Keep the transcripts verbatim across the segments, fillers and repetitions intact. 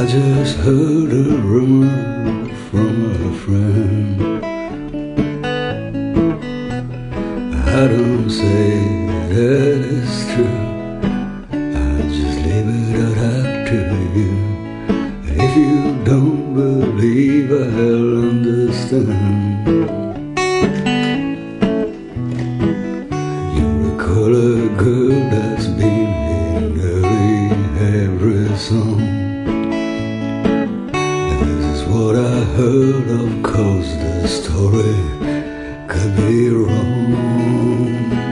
I just heard a rumor from a friend. I don't say that it's true, I just leave it out up to you. If you don't believe, I'll understand. You recall a girl that's been in nearly every song. This is what I heard, of course the story could be wrong.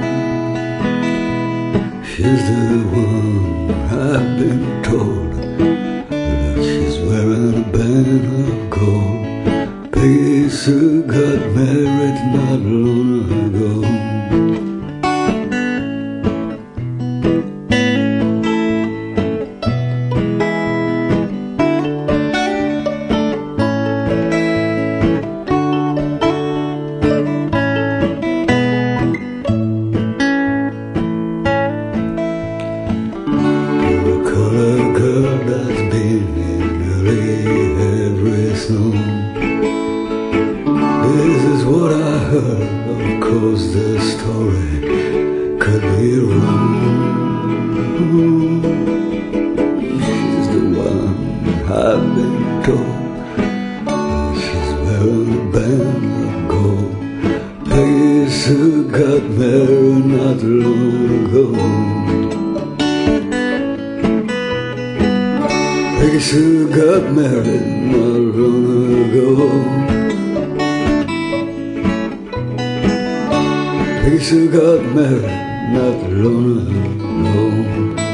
She's the one I've been told that she's wearing a band of gold. Peggy Sue got married not long ago. That's been in nearly every song. This is what I heard, of course the story could be wrong. She's the one I've been told she's wearing a band of gold. Peggy Sue got married not long ago. Peggy Sue got married not long ago. Peggy Sue got married not long ago.